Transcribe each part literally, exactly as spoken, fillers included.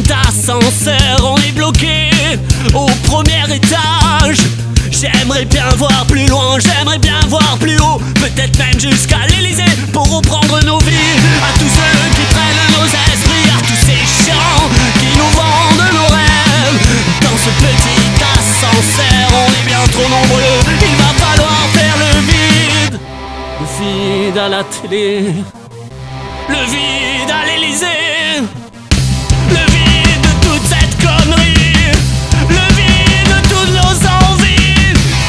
d'ascenseur, on est bloqué au premier étage. J'aimerais bien voir plus loin, j'aimerais bien voir plus haut, peut-être même jusqu'à l'Elysée pour reprendre nos vies. À tous ceux qui prennent nos esprits, à tous ces chiens qui nous vendent nos rêves. Dans ce petit ascenseur, on est bien trop nombreux, il va falloir faire le vide. Le vide à la télé, le vide à l'Elysée, le vide de toute cette connerie, le vide de toutes nos envies.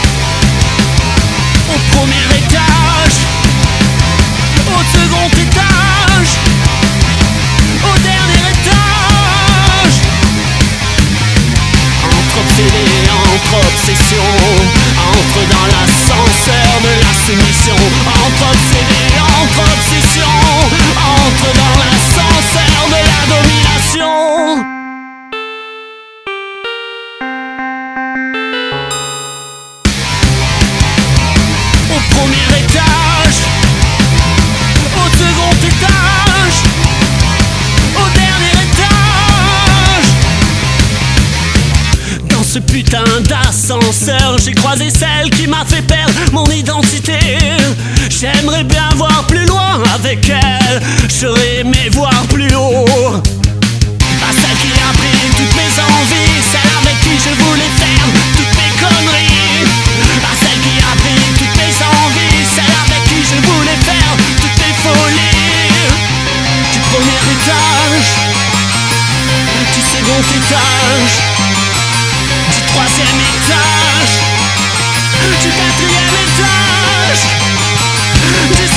Au premier étage, au second étage, au dernier étage. Entre obsédé, entre obsession, entre dans l'ascenseur de la soumission. Entre obsédé, entre obsession, entre dans l'ascenseur de la domination. Au premier étage, au second étage, au dernier étage. Dans ce putain d'ascenseur, j'ai croisé celle qui m'a fait perdre mon identité. J'aimerais bien voir plus loin avec elle, j'aurais aimé voir plus haut. À celle qui a pris toutes mes envies, celle avec qui je voulais faire toutes mes conneries. À celle qui a pris toutes mes envies, celle avec qui je voulais faire toutes mes folies. Du premier étage, du second étage, du troisième étage, du quatrième étage, du